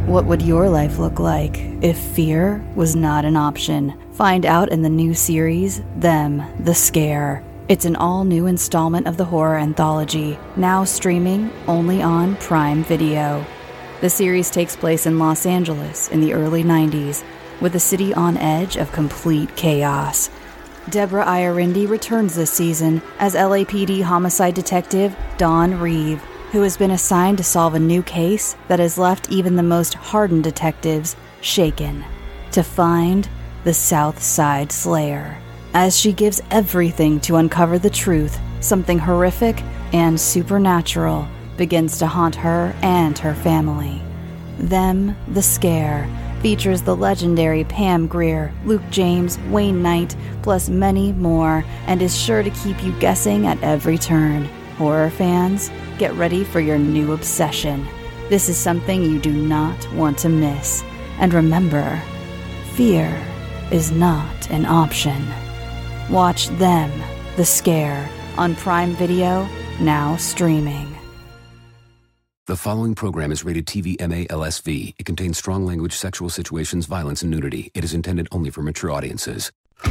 What would your life look like if fear was not an option? Find out in the new series, Them, the Scare. It's an all-new installment of the horror anthology, now streaming only on Prime Video. The series takes place in Los Angeles in the early 90s, with the city on edge of complete chaos. Deborah Iorindi returns this season as LAPD homicide detective Dawn Reeve, who has been assigned to solve a new case that has left even the most hardened detectives shaken, to find the South Side Slayer. As she gives everything to uncover the truth, something horrific and supernatural begins to haunt her and her family. Them, the Scare, features the legendary Pam Grier, Luke James, Wayne Knight, plus many more, and is sure to keep you guessing at every turn. Horror fans, get ready for your new obsession. This is something you do not want to miss. And remember, fear is not an option. Watch Them, the Scare, on Prime Video, now streaming. The following program is rated TV MA LSV. It contains strong language, sexual situations, violence, and nudity. It is intended only for mature audiences.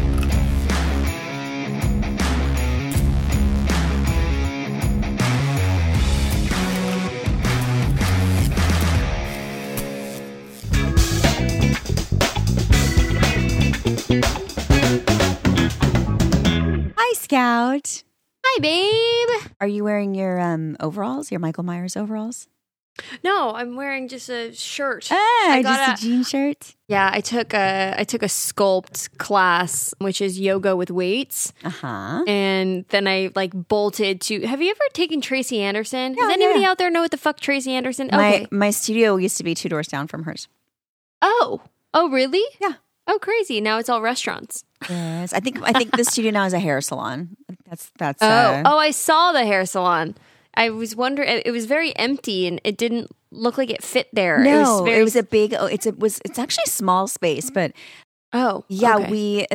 Hi, Scout. Hi, babe. Are you wearing your overalls, your Michael Myers overalls? No, I'm wearing just a shirt. Just a jean shirt? Yeah, I took a sculpt class, which is yoga with weights. Uh-huh. And then I bolted to. Have you ever taken Tracy Anderson? Yeah, Does anybody yeah. out there know what the fuck Tracy Anderson? Okay. My studio used to be 2 doors down from hers. Oh, really? Yeah. Oh, crazy. Now it's all restaurants. Yes. I think the studio now is a hair salon. That's I saw the hair salon. I was wondering, it was very empty and it didn't look like it fit there. No, it was a big, it's actually a small space, but yeah, okay.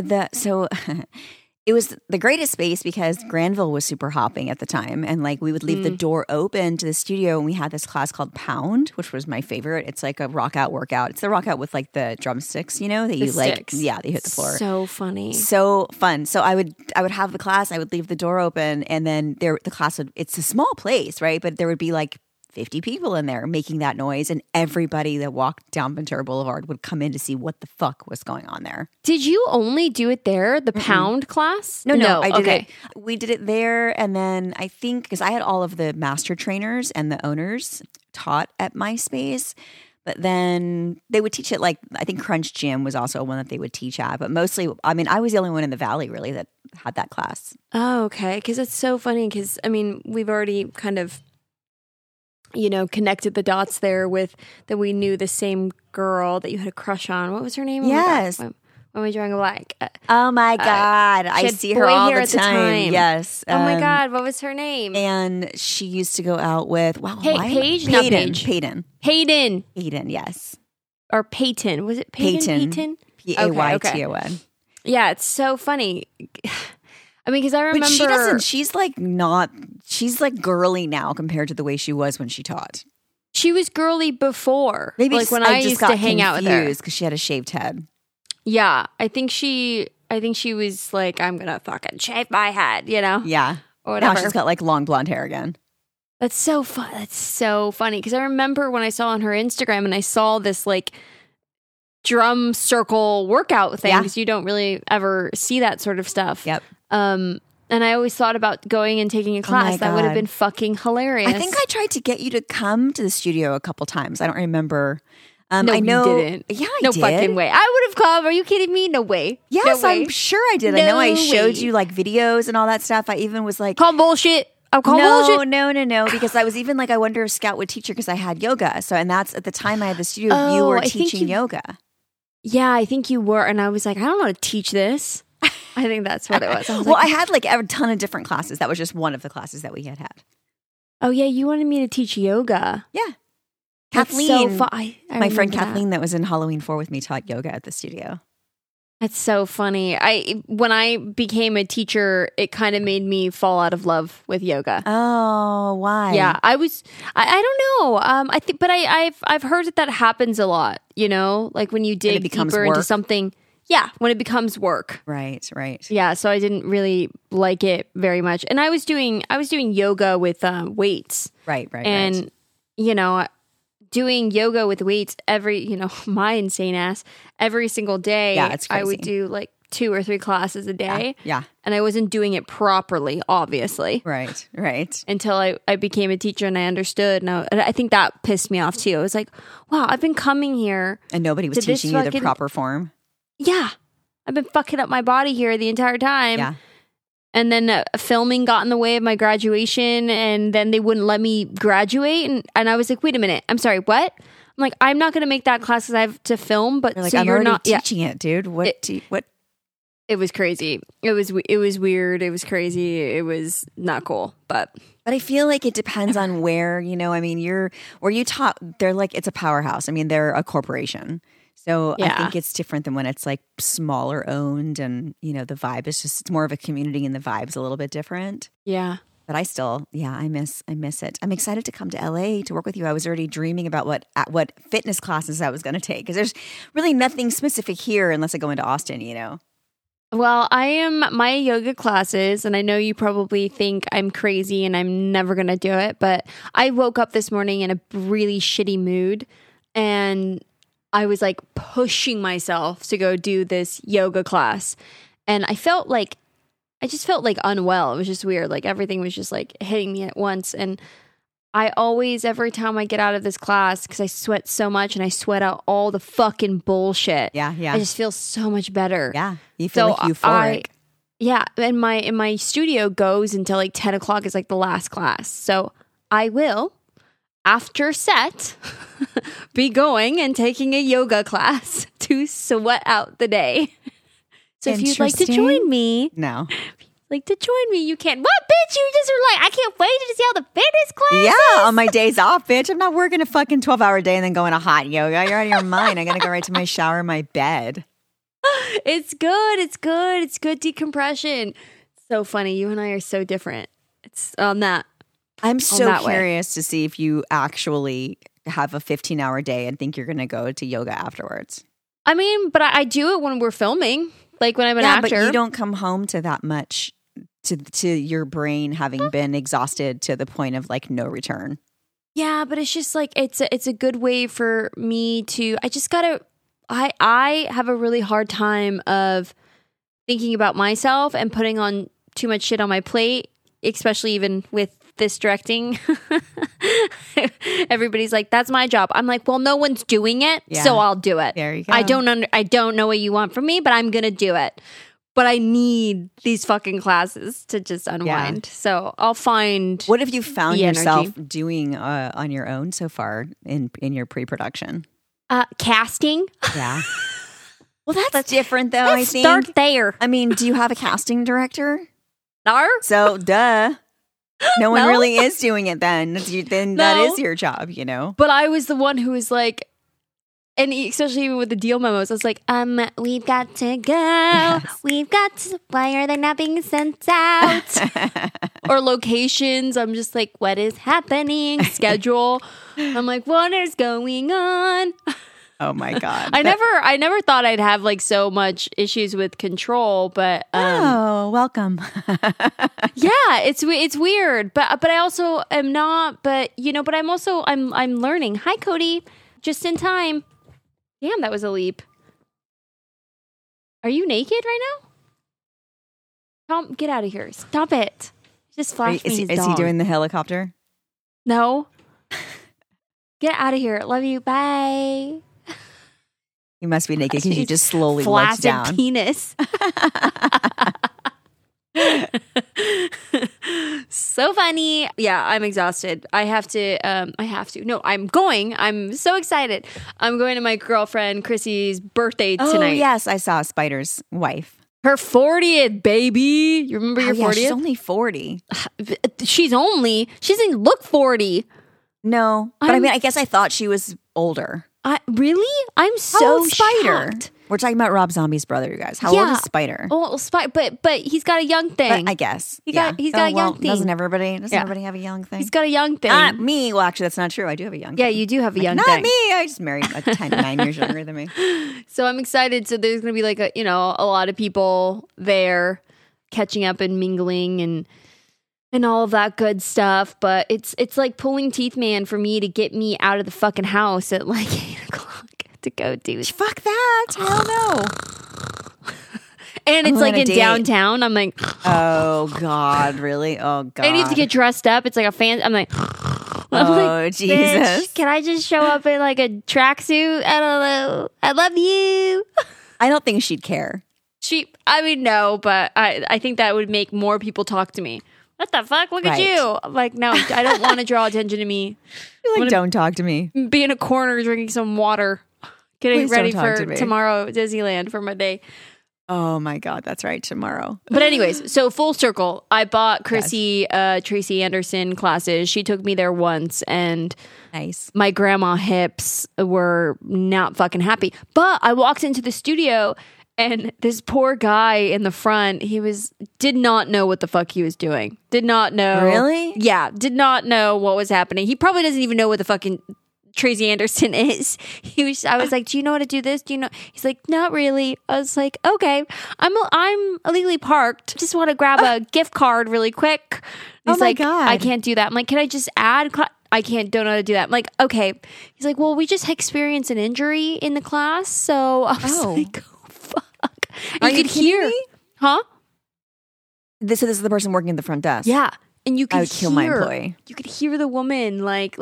It was the greatest space because Granville was super hopping at the time. And we would leave the door open to the studio. And we had this class called Pound, which was my favorite. It's like a rock out workout. It's the rock out with the drumsticks, that you sticks. Yeah, they hit the floor. So funny. So fun. So I would have the class. I would leave the door open and then the class it's a small place, right? But there would be 50 people in there making that noise, and everybody that walked down Ventura Boulevard would come in to see what the fuck was going on there. Did you only do it there, the Pound class? No, I did okay. it. We did it there, and then I think, because I had all of the master trainers and the owners taught at my space, but then they would teach it I think Crunch Gym was also one that they would teach at, but mostly, I was the only one in the Valley really that had that class. Oh, okay, because it's so funny because, we've already kind of connected the dots there with that we knew the same girl that you had a crush on. What was her name? Yes. Why am I drawing a blank? Oh my God. I see her all the time. Yes. Oh my God. What was her name? And she used to go out with, Paige? Not Paige. Hayden, yes. Or Peyton. Was it Peyton? Payton. Payton. Okay. Yeah, it's so funny. Because I remember... But she doesn't, she's girly now compared to the way she was when she taught. She was girly before. Maybe when I used to hang out with her. Because she had a shaved head. Yeah, I think she was I'm going to fucking shave my head, Yeah. Or whatever. Now she's got long blonde hair again. That's so fun. That's so funny. Because I remember when I saw on her Instagram and I saw this drum circle workout thing, because you don't really ever see that sort of stuff. Yep. And I always thought about going and taking a class. That would have been fucking hilarious. I think I tried to get you to come to the studio a couple times. I don't remember. No, I know, you didn't. Yeah, I no did. Fucking way. I would have come. Are you kidding me? No way. Yes, no way. I'm sure I did. I know I showed you videos and all that stuff. I even was call bullshit. I'll call bullshit. No. Because I was even I wonder if Scout would teach her because I had yoga. So, and that's at the time I had the studio, you were teaching yoga. Yeah, I think you were. And I was I don't know how to teach this. I think that's what it was. I had a ton of different classes. That was just one of the classes that we had. Oh, yeah. You wanted me to teach yoga. Yeah. That's Kathleen, so I my friend Kathleen that was in Halloween 4 with me taught yoga at the studio. That's so funny. When I became a teacher, it kind of made me fall out of love with yoga. Oh, why? Yeah, I don't know. I think, but I've heard that happens a lot. You know, like when you dig deeper into something. Yeah, when it becomes work. Right. Yeah, so I didn't really like it very much, and I was doing yoga with weights. Right. And you know, doing yoga with weights my insane ass every single day. Yeah, it's crazy. I would do like 2 or 3 classes a day. Yeah. And I wasn't doing it properly, obviously. Right. Until I became a teacher and I understood. And I think that pissed me off too. I was like, wow, I've been coming here. And nobody was teaching you the proper form. Yeah. I've been fucking up my body here the entire time. Yeah. And then filming got in the way of my graduation, and then they wouldn't let me graduate. And I was like, wait a minute. I'm sorry, what? I'm like, I'm not going to make that class because I have to film. But like, so I'm you're already not teaching it, dude. What? It was crazy. It was weird. It was crazy. It was not cool. But I feel like it depends on where, I mean, where you taught, they're like, it's a powerhouse. I mean, they're a corporation. So I think it's different than when it's like smaller owned and, the vibe is just, it's more of a community and the vibe's a little bit different. Yeah. But I still, I miss it. I'm excited to come to LA to work with you. I was already dreaming about what fitness classes I was going to take because there's really nothing specific here unless I go into Austin, Well, I am my yoga classes, and I know you probably think I'm crazy and I'm never going to do it, but I woke up this morning in a really shitty mood, and I was like pushing myself to go do this yoga class, and I just felt like unwell. It was just weird. Like everything was just like hitting me at once, and I always, every time I get out of this class, because I sweat so much and I sweat out all the fucking bullshit. Yeah. I just feel so much better. Yeah. You feel like euphoric. And my studio goes until like 10 o'clock is like the last class. So I will, after set, be going and taking a yoga class to sweat out the day. So if you'd like to join me. No. Like to join me, you can. What, bitch? You just were like, I can't wait to see all the fitness classes. Yeah, on my days off, bitch. I'm not working a fucking 12-hour day and then going to hot yoga. You're out of your mind. I gotta go right to my shower, my bed. It's good. It's good decompression. So funny. You and I are so different. It's on that. I'm so curious to see if you actually have a 15-hour day and think you're gonna go to yoga afterwards. I mean, but I do it when we're filming. Like when I'm an actor. But you don't come home to that much. To your brain having been exhausted to the point of like no return. Yeah, but it's just like it's a good way for me to. I have a really hard time of thinking about myself and putting on too much shit on my plate, especially even with this directing. Everybody's like, "That's my job." I'm like, "Well, no one's doing it, so I'll do it." There you go. I don't know what you want from me, but I'm gonna do it. But I need these fucking classes to just unwind. Yeah. So I'll find. What have you found yourself doing on your own so far in your pre-production? Casting. Yeah. Well, that's different though. Let's start there. I mean, do you have a casting director? No. So, duh. No one really is doing it then. Then that is your job, But I was the one who was like, and especially even with the deal memos, I was like, we've got to go. Yes. Why are they not being sent out? Or locations. I'm just like, what is happening? Schedule. I'm like, what is going on? Oh my God. I never thought I'd have like so much issues with control, but welcome. Yeah, it's weird. But I also am not, but but I'm learning. Hi Cody. Just in time. Damn, that was a leap. Are you naked right now? Tom, get out of here. Stop it. Just flash me his dog. Is he doing the helicopter? No. Get out of here. Love you. Bye. You must be naked because you just slowly looks down. Flaccid penis. So funny. Yeah, I'm exhausted. I have to. No, I'm going. I'm so excited. I'm going to my girlfriend Chrissy's birthday tonight. Oh, yes. I saw Spider's wife. Her 40th, baby. You remember your 40th? She's only 40. She doesn't look 40. No. But I mean, I guess I thought she was older. Really? I'm so Spider. shocked. We're talking about Rob Zombie's brother, you guys. How old is Spider? Oh, but he's got a young thing. But I guess he's got a young thing. Doesn't everybody have a young thing? He's got a young thing. Not me. Well, actually, that's not true. I do have a young thing. Yeah, you do have a young not thing. Not me. I just married a 9 years younger than me. So I'm excited. So there's going to be like a lot of people there catching up and mingling and all of that good stuff. But it's like pulling teeth, man, for me to get me out of the fucking house at like 8:00 to go do. Fuck that. Hell no. And it's like in downtown. I'm like, oh God, really? Oh God. And you have to get dressed up. It's like a fan. I'm like, oh Jesus. Can I just show up in like a tracksuit? I don't know. I love you. I don't think she'd care. No, but I think that would make more people talk to me. What the fuck? Look at you. I'm like, no, I don't want to draw attention to me. You're like, don't talk to me. Be in a corner drinking some water. Getting ready for tomorrow Disneyland for my day. Oh my God, that's right, tomorrow. But anyways, so full circle. I bought Chrissy Tracy Anderson classes. She took me there once, and nice. My grandma hips were not fucking happy. But I walked into the studio, and this poor guy in the front, did not know what the fuck he was doing. Did not know. Really? Yeah, did not know what was happening. He probably doesn't even know what the fucking Tracy Anderson is. I was like, do you know how to do this? Do you know? He's like, not really. I was like, okay, I'm illegally parked. Just want to grab a gift card really quick. He's like, God. I can't do that. I'm like, can I just add? I don't know how to do that. I'm like, okay. He's like, well, we just experienced an injury in the class. So I was like, oh, fuck. Are you kidding me? Huh? This is the person working at the front desk. Yeah. And you could I would kill my employee. You could hear the woman like,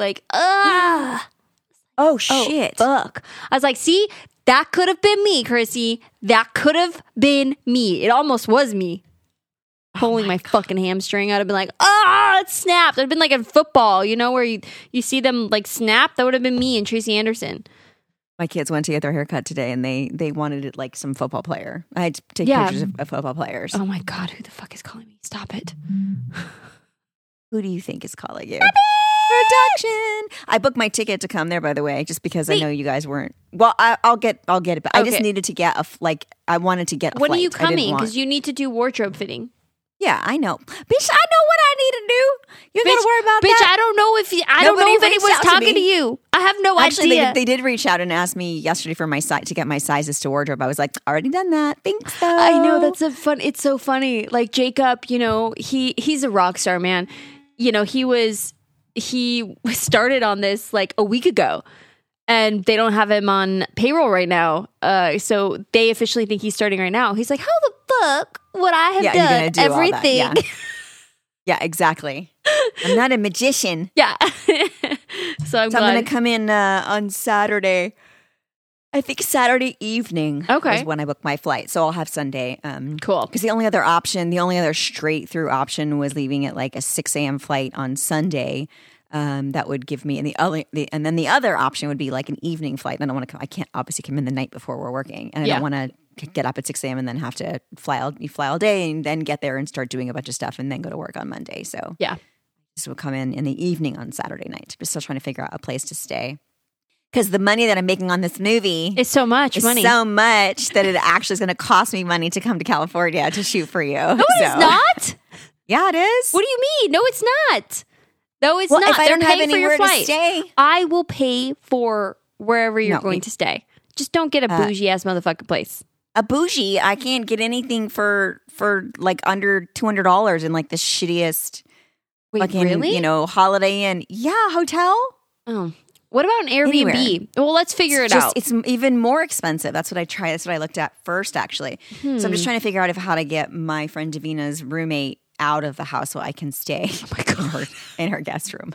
oh shit. Fuck. I was like, see, that could have been me, Chrissy. That could have been me. It almost was me. Pulling my fucking hamstring. I'd have been like, it snapped. It'd been like in football, where you see them like snap. That would have been me and Tracy Anderson. My kids went to get their haircut today, and they wanted it like some football player. I had to take pictures of football players. Oh my God, who the fuck is calling me? Stop it. Who do you think is calling you? Production. I booked my ticket to come there, by the way, just because I know you guys weren't. Well, I'll get it. But I just needed to get I wanted to get a when flight. Are you coming? Because you need to do wardrobe fitting. Yeah, I know. Bitch, I know what I need to do. You gotta worry about that. Bitch, I don't know if anyone's talking to you. I have no idea. They did reach out and ask me yesterday for my size to get my sizes to wardrobe. I was like, already done that. Thanks though. I know, it's so funny. Like Jacob, he's a rock star, man. He started on this like a week ago. And they don't have him on payroll right now. So they officially think he's starting right now. He's like, how the fuck would I have done do everything? Yeah, exactly. I'm not a magician. Yeah. So I'm going to come in on Saturday. I think Saturday evening is when I book my flight. So I'll have Sunday. Cool. Because the only other straight through option was leaving at like a 6 a.m. flight on Sunday. That would give me, and then the other option would be like an evening flight. Then I can't obviously come in the night before we're working, and I don't want to get up at 6 a.m. and then have to fly all day and then get there and start doing a bunch of stuff and then go to work on Monday. So this will come in the evening on Saturday night. We're still trying to figure out a place to stay because the money that I'm making on this movie is so much money, so much that it actually is going to cost me money to come to California to shoot for you. No, it's not. Yeah, it is. What do you mean? No, it's not. No, it's not. If I don't have anywhere to stay, I will pay for wherever you're going to stay. Just don't get a bougie ass motherfucking place. A bougie? I can't get anything for like under $200 in like the shittiest. Wait, fucking, really? Holiday Inn. Yeah, hotel. Oh, what about an Airbnb? Anywhere. Well, let's figure it out. It's even more expensive. That's what I tried. That's what I looked at first, actually. So I'm just trying to figure out how to get my friend Davina's roommate out of the house so I can stay in her guest room.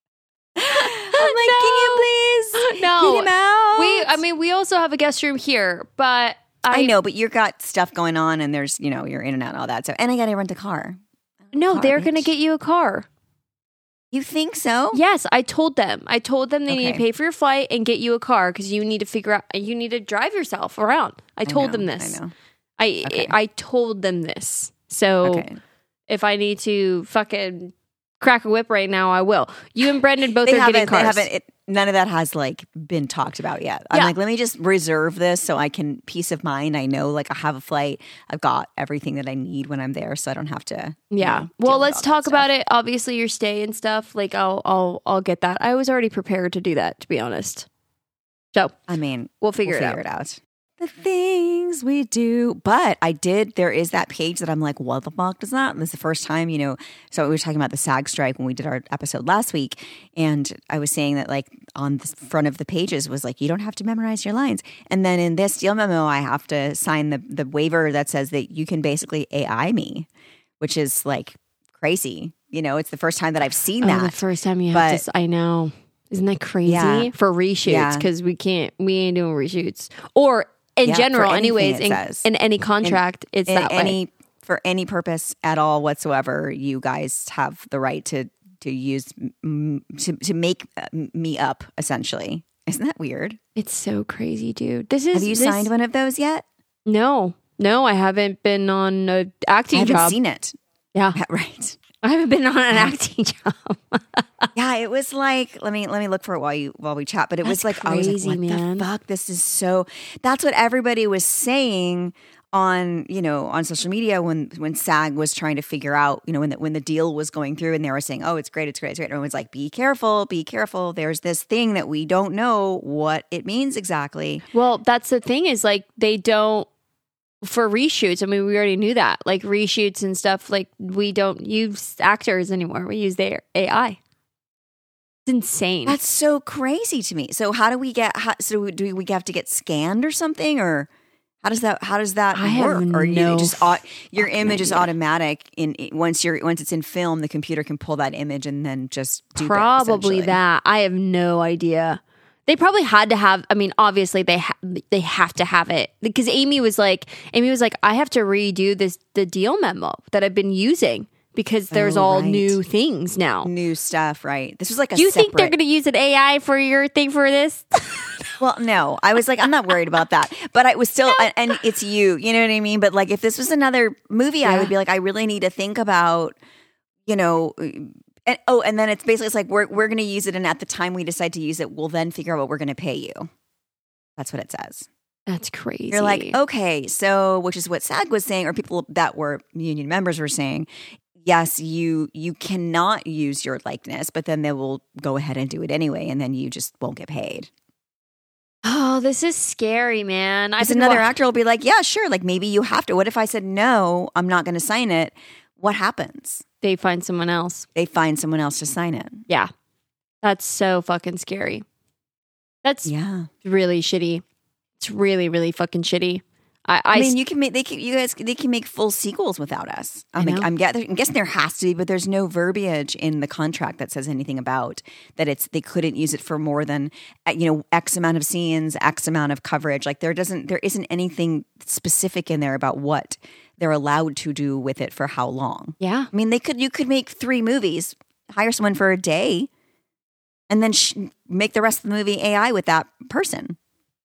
I'm like, can you please get him out? We also have a guest room here, but I know, but you've got stuff going on and there's, you're in and out and all that. So, and I got to rent a car. No, they're going to get you a car. You think so? Yes, I told them. They need to pay for your flight and get you a car because you need to figure out, you need to drive yourself around. I told them this. I know. I told them this. So if I need to fucking crack a whip right now, I will. You and Brendan both are getting cars. none of that has like been talked about yet. I'm like, let me just reserve this so I can peace of mind. I know like I have a flight. I've got everything that I need when I'm there, so I don't have to. Yeah. Well, let's talk about it. Obviously, your stay and stuff. Like, I'll get that. I was already prepared to do that, to be honest. So, I mean, we'll figure it out. The things we do. But there is that page that I'm like, what the fuck does that? And this is the first time, so we were talking about the SAG strike when we did our episode last week. And I was saying that like on the front of the pages was like, you don't have to memorize your lines. And then in this deal memo, I have to sign the waiver that says that you can basically AI me, which is like crazy. It's the first time that I've seen that. The first time you have to, I know. Isn't that crazy? For reshoots, because we ain't doing reshoots. Or in general, anyways, in any contract, it's that way. For any purpose at all whatsoever, you guys have the right to use, to make me up, essentially. Isn't that weird? It's so crazy, dude. Have you signed one of those yet? No, I haven't been on an acting job. I haven't seen it. Yeah. Right. I haven't been on an acting job. Yeah, it was like, let me look for it while we chat. But it was like, crazy, I was like, what the fuck? This is so. That's what everybody was saying on social media when SAG was trying to figure out, when the deal was going through, and they were saying, oh, it's great, it's great, it's great. Everyone's like, be careful. There's this thing that we don't know what it means exactly. Well, that's the thing is like they don't. For reshoots, I mean, we already knew that. Like reshoots and stuff, like we don't use actors anymore. We use their AI. It's insane. That's so crazy to me. So how do we get? So do we have to get scanned or something, or how does that work? Or your image is automatic once it's in film, the computer can pull that image and then just do probably that. I have no idea. They probably had to have. I mean, obviously they have to have it because Amy was like, I have to redo the deal memo that I've been using because there's new things now, new stuff. Right. This was like Do you think they're going to use an AI for your thing for this? Well, no. I was like, I'm not worried about that, but I was still, and it's you know what I mean. But like, if this was another movie, I would be like, I really need to think about, And then it's like we're going to use it, and at the time we decide to use it, we'll then figure out what we're going to pay you. That's what it says. That's crazy. You're like, okay, so which is what SAG was saying, or people that were union members were saying. Yes, you cannot use your likeness, but then they will go ahead and do it anyway, and then you just won't get paid. Oh, this is scary, man. Because another actor will be like, yeah, sure, like maybe you have to. What if I said no? I'm not going to sign it. What happens? They find someone else. They find someone else to sign it. Yeah. That's so fucking scary. That's really shitty. It's really, really fucking shitty. I mean, they can make full sequels without us. I'm guessing there has to be, but there's no verbiage in the contract that says anything about that. They couldn't use it for more than X amount of scenes, X amount of coverage. Like there isn't anything specific in there about what they're allowed to do with it for how long. Yeah, I mean, you could make 3 movies, hire someone for a day, and then make the rest of the movie AI with that person.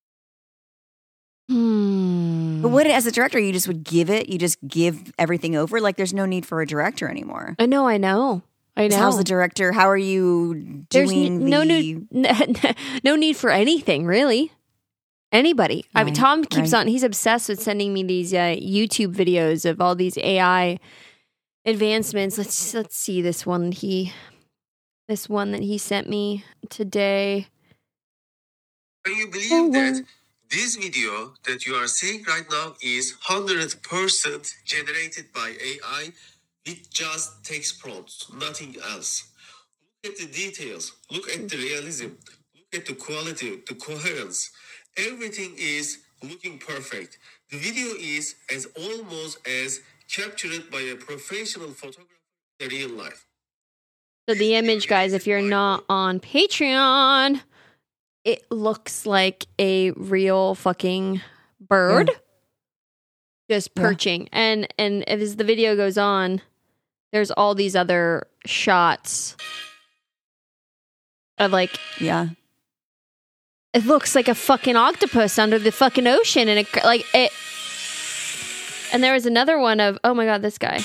But what, as a director, you just give everything over? Like there's no need for a director anymore. I know. How's the director? How are you doing? No need for anything, really. Anybody. Right, I mean, Tom keeps on, he's obsessed with sending me these YouTube videos of all these AI advancements. Let's see this one that he sent me today. Can you believe that this video that you are seeing right now is 100% generated by AI? It just takes prompts, nothing else. Look at the details, look at the realism, look at the quality, the coherence. Everything is looking perfect. The video is almost as captured by a professional photographer in real life. So the image, guys, if you're not on Patreon, it looks like a real fucking bird just perching. And as the video goes on, there's all these other shots of like... Yeah. It looks like a fucking octopus under the fucking ocean. And it... And there was another one of... Oh my God, this guy.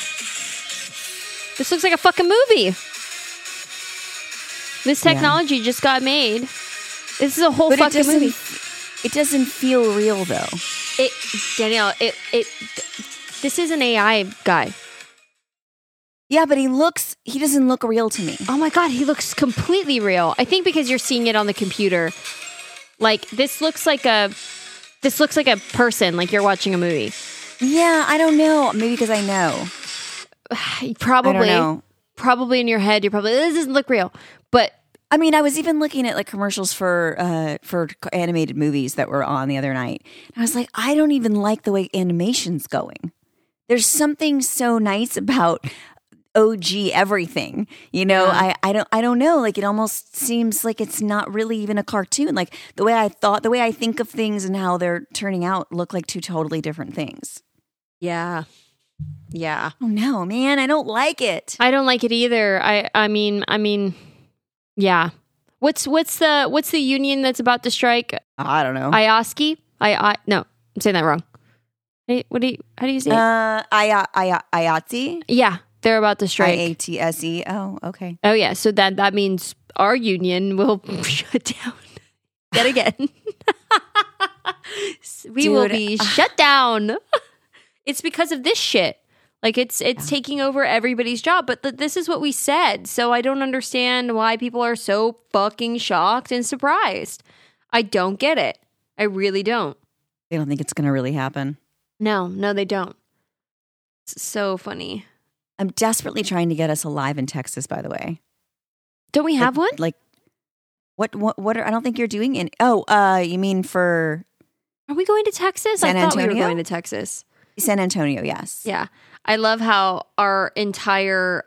This looks like a fucking movie. This technology just got made. This is a whole But fucking movie. it doesn't feel real though. Danielle, this is an AI guy. Yeah, but he doesn't look real to me. Oh my God, he looks completely real. I think because you're seeing it on the computer. Like this looks like a person, like you're watching a movie. Yeah, I don't know. Maybe because I know. Probably. I don't know. Probably in your head, you're probably, this doesn't look real. But I mean, I was even looking at like commercials for animated movies that were on the other night. And I was like, I don't even like the way animation's going. There's something so nice about OG everything, you know. Yeah. I don't know. Like it almost seems like it's not really even a cartoon. Like the way I think of things and how they're turning out look like two totally different things. yeah. Oh no, man, I don't like it. I don't like it either. I mean, yeah. What's the union that's about to strike? I don't know. IOSCE? No, I'm saying that wrong. How do you say it? IATSE? Yeah, they're about to strike. IATSE. Oh, okay. Oh yeah, so that means our union will shut down yet again. We will be shut down. It's because of this shit. Like it's taking over everybody's job. But this is what we said. So I don't understand why people are so fucking shocked and surprised. I don't get it. I really don't. They don't think it's going to really happen. No, they don't. It's so funny. I'm desperately trying to get us alive in Texas, by the way. Don't we have one? Like, what are, I don't think you're doing in, you mean for Are we going to Texas? San I thought we were Antonio? going to Texas. San Antonio, yes. Yeah. I love how our entire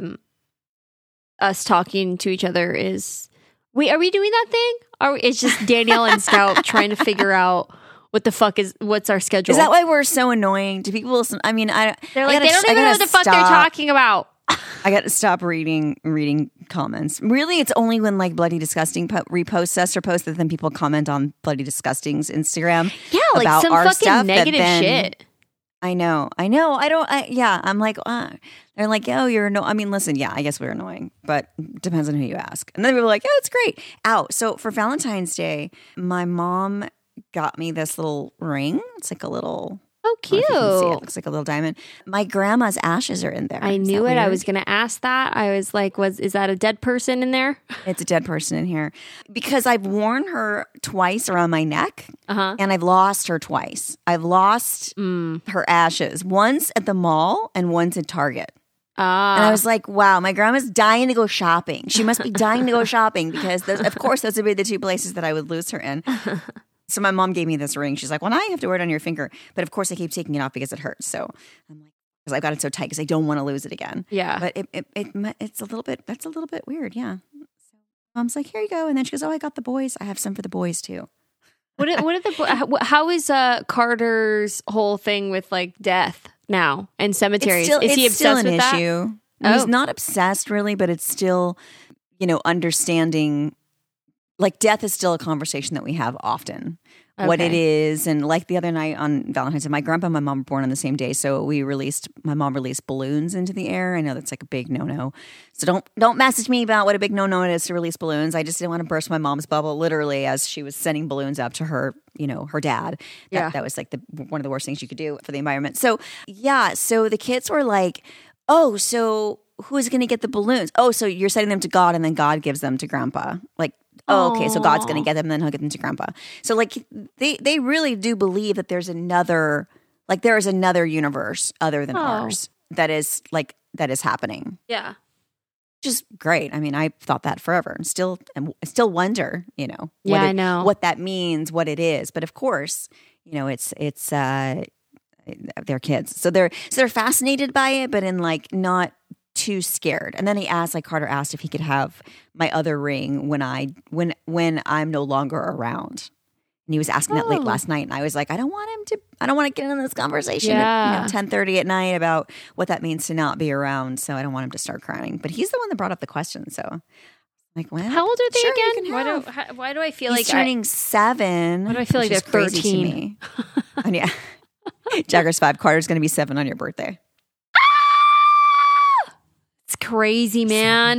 us talking to each other is. Wait, are we doing that thing? It's just Danielle and Scout trying to figure out what's our schedule. Is that why we're so annoying? Do people listen? I mean, They're like, they don't even know what the fuck they're talking about. I got to stop reading comments. Really, it's only when like Bloody Disgusting reposts us or posts that then people comment on Bloody Disgusting's Instagram. Yeah, like about some our fucking stuff negative shit. I know. I'm like, they're like, oh, you're I mean, listen, yeah, I guess we're annoying, but depends on who you ask. And then people are like, oh, it's great. So for Valentine's Day, my mom got me this little ring. It's like a little. Oh, cute. It looks like a little diamond. My grandma's ashes are in there. I Is knew that it. I weird? was going to ask that. I was like, is that a dead person in there? It's a dead person in here. Because I've worn her twice around my neck, Uh-huh. and I've lost her twice. I've lost her ashes, once at the mall and once at Target. And I was like, wow, my grandma's dying to go shopping. She must be dying to go shopping because, of course, those would be the two places that I would lose her in. So my mom gave me this ring. She's like, well, now you have to wear it on your finger. But of course, I keep taking it off because it hurts. So I'm like, because I've got it so tight because I don't want to lose it again. Yeah. But it's a little bit, that's a little bit weird. Yeah. So mom's like, here you go. And then she goes, oh, I got the boys. I have some for the boys too. How is Carter's whole thing with like death now and cemeteries? Is he obsessed with that? Issue. Oh. He's not obsessed really, but it's still, understanding. Like death is still a conversation that we have often. What it is, and like the other night on Valentine's Day, my grandpa and my mom were born on the same day, so my mom released balloons into the air. I know that's like a big no-no. So don't message me about what a big no-no it is to release balloons. I just didn't want to burst my mom's bubble, literally, as she was sending balloons up to her, her dad. That was like one of the worst things you could do for the environment. So yeah, so the kids were like, oh, so who's going to get the balloons? Oh, so you're sending them to God, and then God gives them to grandpa, like. Oh, okay, so God's going to get them, and then he'll get them to grandpa. So, like, they really do believe that there is another universe other than ours that is happening. Yeah. Which is great. I mean, I thought that forever and still wonder, I know what that means, what it is. But of course, it's they're kids. So they're fascinated by it, but in like not too scared. And then Carter asked if he could have my other ring when I'm no longer around. And he was asking that late last night, and I was like, I don't want to get into this conversation at 10:30 at night about what that means to not be around. So I don't want him to start crying. But he's the one that brought up the question. So I'm like, well, how old are they sure, again? Why do I feel he's like turning 7? Why do I feel like they're 13? And yeah, Jagger's 5. Carter's going to be 7 on your birthday. It's crazy, man.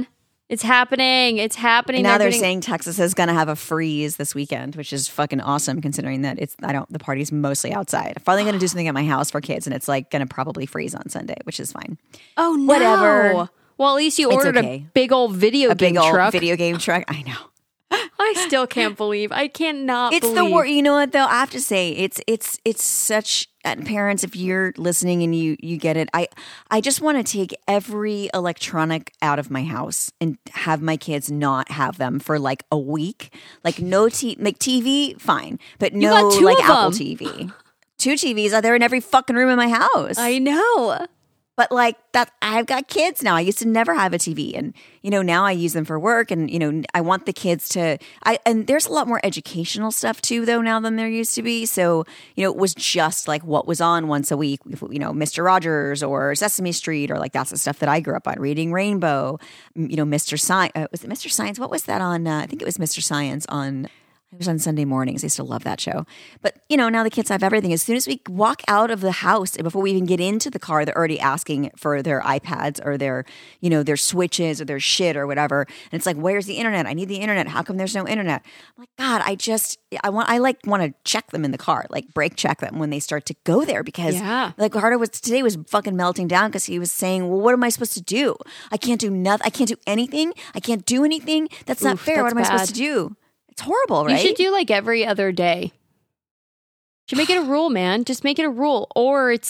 It's happening. It's happening. And now they're saying Texas is going to have a freeze this weekend, which is fucking awesome considering that the party's mostly outside. I'm finally going to do something at my house for kids, and it's like going to probably freeze on Sunday, which is fine. Oh, no. Whatever. Well, at least you ordered a big old video game truck. I know. I still can't believe. I cannot believe. It's the word. You know what, though? I have to say, it's such, parents, if you're listening and you get it, I just want to take every electronic out of my house and have my kids not have them for like a week. Like no TV, fine. But no like Apple TV. 2 TVs are there in every fucking room in my house. I know. But like that, I've got kids now. I used to never have a TV, and now I use them for work. And I want the kids to. And there's a lot more educational stuff too, though, now than there used to be. So it was just like what was on once a week. Mr. Rogers or Sesame Street, or like that's the stuff that I grew up on. Reading Rainbow, Mr. Science. Was it Mr. Science? What was that on? I think it was Mr. Science on. It was on Sunday mornings. I still love that show. But, now the kids have everything. As soon as we walk out of the house, before we even get into the car, they're already asking for their iPads or their, their switches or their shit or whatever. And it's like, where's the internet? I need the internet. How come there's no internet? I'm like, God, I want to check them in the car, like brake check them when they start to go there, because like Carter today was fucking melting down because he was saying, well, what am I supposed to do? I can't do nothing. I can't do anything. I can't do anything. That's not fair. What am I supposed to do? It's horrible, right? You should do like every other day. You should make it a rule, man. Just make it a rule. Or it's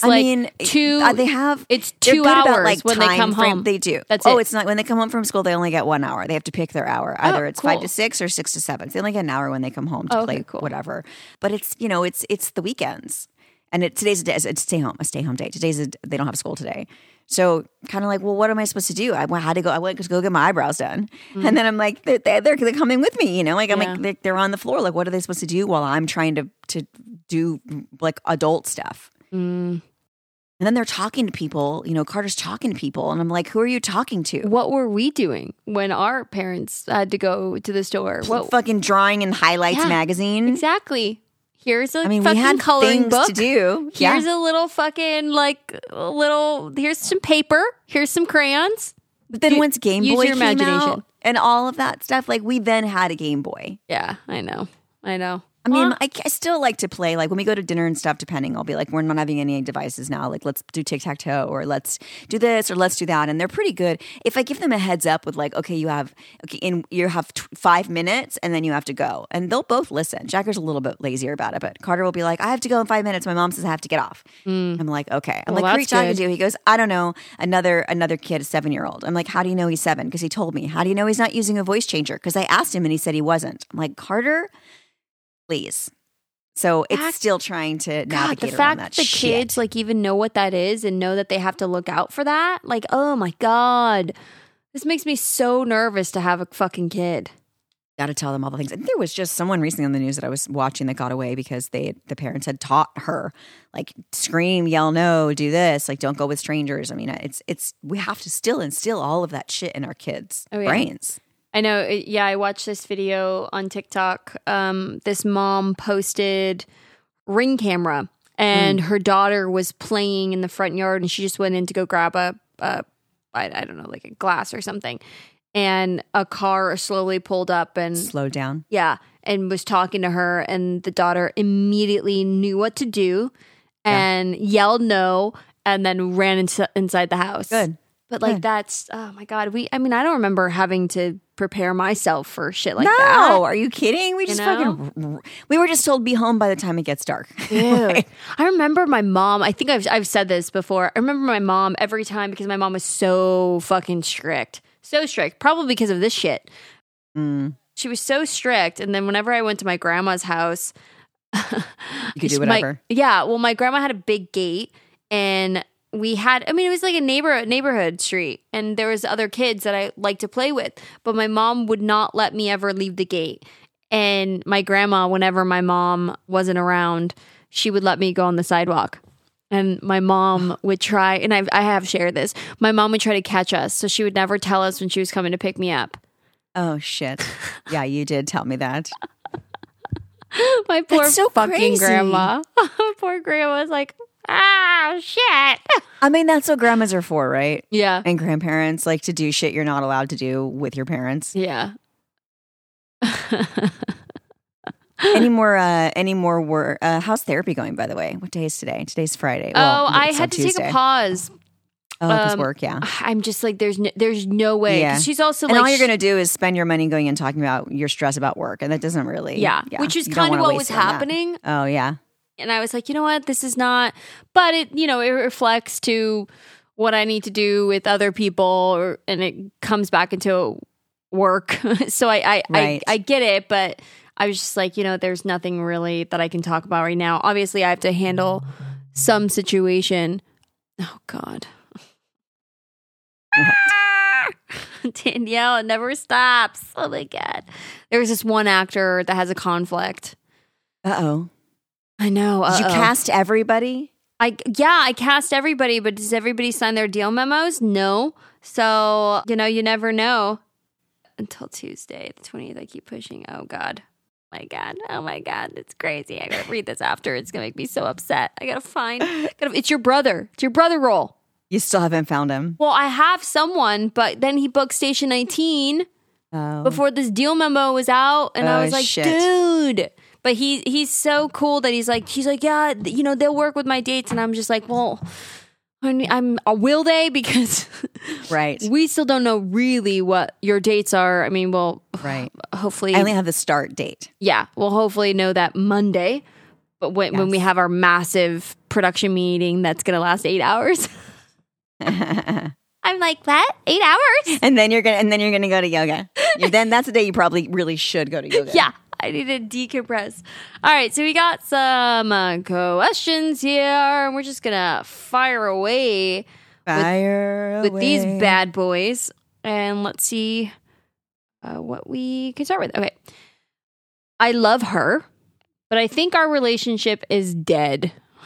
it's 2 hours about, like, when they come home. They do. That's it. It's not when they come home from school. They only get 1 hour. They have to pick their hour. Either it's 5 to 6 or 6 to 7. So they only get an hour when they come home to play whatever. But it's it's the weekends, and today's a day. It's a stay home day. They don't have school today. So kind of like, well, what am I supposed to do? I went to go get my eyebrows done. And then I'm like, they're coming with me, like, I'm like, they're on the floor. Like, what are they supposed to do while I'm trying to do like adult stuff? And then they're talking to people, Carter's talking to people. And I'm like, who are you talking to? What were we doing when our parents had to go to the store? Fucking drawing in Highlights magazine. Exactly. Here's a fucking we had coloring book to do. Here's a little fucking here's some paper. Here's some crayons. But then once Game Boy came out and all of that stuff, like we then had a Game Boy. Yeah, I know. I mean, I still like to play, like when we go to dinner and stuff, depending, I'll be like, we're not having any devices now. Like, let's do tic-tac-toe, or let's do this, or let's do that. And they're pretty good. If I give them a heads up with like, you have 5 minutes and then you have to go. And they'll both listen. Jacker's a little bit lazier about it, but Carter will be like, I have to go in 5 minutes. My mom says I have to get off. I'm like, okay. I'm like, who are you talking to? He goes, I don't know. Another kid, a 7-year-old. I'm like, how do you know he's 7? Because he told me. How do you know he's not using a voice changer? Because I asked him and he said he wasn't. I'm like, Carter, please. So it's still trying to navigate around that shit. The kids like even know what that is and know that they have to look out for that. Like, oh my God, this makes me so nervous to have a fucking kid. Got to tell them all the things. And there was just someone recently on the news that I was watching that got away because the parents had taught her, like, scream, yell, no, do this, like, don't go with strangers. I mean, we have to still instill all of that shit in our kids' brains. I know. I watched this video on TikTok. This mom posted Ring camera, and her daughter was playing in the front yard, and she just went in to go grab I don't know, like a glass or something. And a car slowly pulled up and slowed down. Yeah, and was talking to her, and the daughter immediately knew what to do and yelled no, and then ran inside the house. Good. But like that's, oh my God, I don't remember having to prepare myself for shit like that. No, are you kidding? We were just told be home by the time it gets dark. Dude, I remember my mom, I think I've said this before. I remember my mom every time, because my mom was so fucking strict. So strict, probably because of this shit. She was so strict. And then whenever I went to my grandma's house, you could do whatever. My grandma had a big gate, and we had, it was like a neighborhood street, and there was other kids that I liked to play with, but my mom would not let me ever leave the gate. And my grandma, whenever my mom wasn't around, she would let me go on the sidewalk. And my mom would try, and I have shared this, my mom would try to catch us, so she would never tell us when she was coming to pick me up. Oh, shit. Yeah, you did tell me that. My poor fucking grandma. Poor grandma was like, ah, shit. I mean, that's what grandmas are for, right? Yeah. And grandparents, like to do shit you're not allowed to do with your parents. Yeah. Any more work? How's therapy going, by the way? What day is today? Today's Friday. Well, I it's had to Tuesday. take a pause. Oh, because work, yeah. I'm just like, there's no way. Yeah. 'Cause she's also And like, all you're going to do is spend your money going and talking about your stress about work. And that doesn't really. yeah, which is you don't kind of wanna what waste was it on that. happening. Oh, yeah. And I was like, you know what? This is not, but it, it reflects to what I need to do with other people, and it comes back into work. So I get it, but I was just like, there's nothing really that I can talk about right now. Obviously, I have to handle some situation. Oh God. Danielle, it never stops. Oh my God. There's this one actor that has a conflict. Uh-oh. I know. Did you cast everybody? I cast everybody, but does everybody sign their deal memos? No. So, you never know. Until Tuesday, the 20th, I keep pushing. Oh God. Oh my God. It's crazy. I gotta read this after. It's gonna make me so upset. I gotta find it's your brother. It's your brother role. You still haven't found him? Well, I have someone, but then he booked Station 19 before this deal memo was out. And I was like, shit. Dude. But he's so cool that he's like, yeah, they'll work with my dates. And I'm just like, well, will they? Because right. we still don't know really what your dates are. I mean, well, right. Hopefully. I only have the start date. Yeah. We'll hopefully know that Monday. But when we have our massive production meeting, that's going to last 8 hours. I'm like, what? 8 hours? And then you're gonna go to yoga. Then that's the day you probably really should go to yoga. Yeah, I need to decompress. All right, so we got some questions here, and we're just gonna fire away with these bad boys, and let's see what we can start with. Okay, I love her, but I think our relationship is dead.